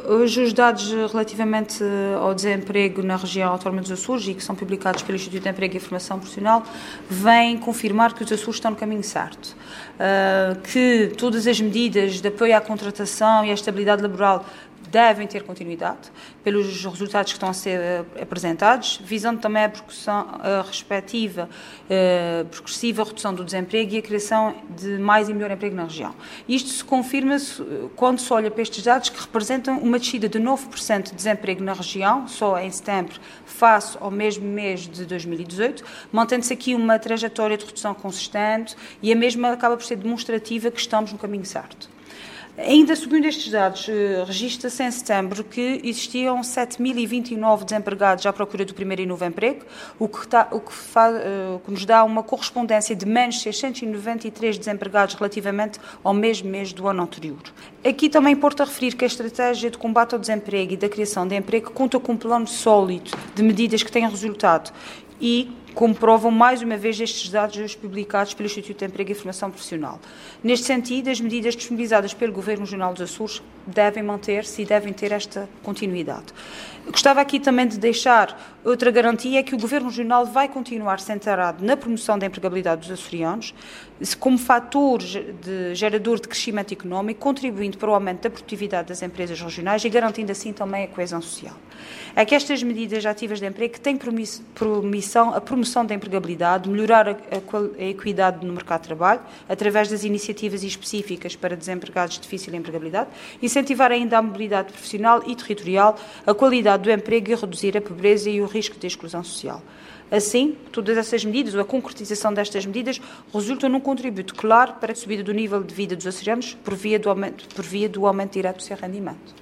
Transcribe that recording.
Hoje os dados relativamente ao desemprego na região autónoma dos Açores e que são publicados pelo Instituto de Emprego e Formação Profissional vêm confirmar que os Açores estão no caminho certo, que todas as medidas de apoio à contratação e à estabilidade laboral devem ter continuidade, pelos resultados que estão a ser apresentados, visando também a respectiva progressiva redução do desemprego e a criação de mais e melhor emprego na região. Isto se confirma quando se olha para estes dados que representam uma descida de 9% de desemprego na região, só em setembro, face ao mesmo mês de 2018, mantendo-se aqui uma trajetória de redução consistente e a mesma acaba por ser demonstrativa que estamos no caminho certo. Ainda segundo estes dados, registra-se em setembro que existiam 7.029 desempregados à procura do primeiro e novo emprego, o que nos dá uma correspondência de menos 693 desempregados relativamente ao mesmo mês do ano anterior. Aqui também importa referir que a estratégia de combate ao desemprego e da criação de emprego conta com um plano sólido de medidas que têm resultado e comprovam mais uma vez estes dados publicados pelo Instituto de Emprego e Formação Profissional. Neste sentido, as medidas disponibilizadas pelo Governo Regional dos Açores devem manter-se e devem ter esta continuidade. Gostava aqui também de deixar outra garantia, é que o Governo Regional vai continuar centrado na promoção da empregabilidade dos açorianos, como fator gerador de crescimento económico, contribuindo para o aumento da produtividade das empresas regionais e garantindo assim também a coesão social. É que estas medidas ativas de emprego têm por missão a promoção da empregabilidade, melhorar a equidade no mercado de trabalho, através das iniciativas específicas para desempregados de difícil empregabilidade, incentivar ainda a mobilidade profissional e territorial, a qualidade do emprego e reduzir a pobreza e o risco de exclusão social. Assim, todas essas medidas, ou a concretização destas medidas, resultam num contributo claro para a subida do nível de vida dos açorianos por via do aumento direto do seu rendimento.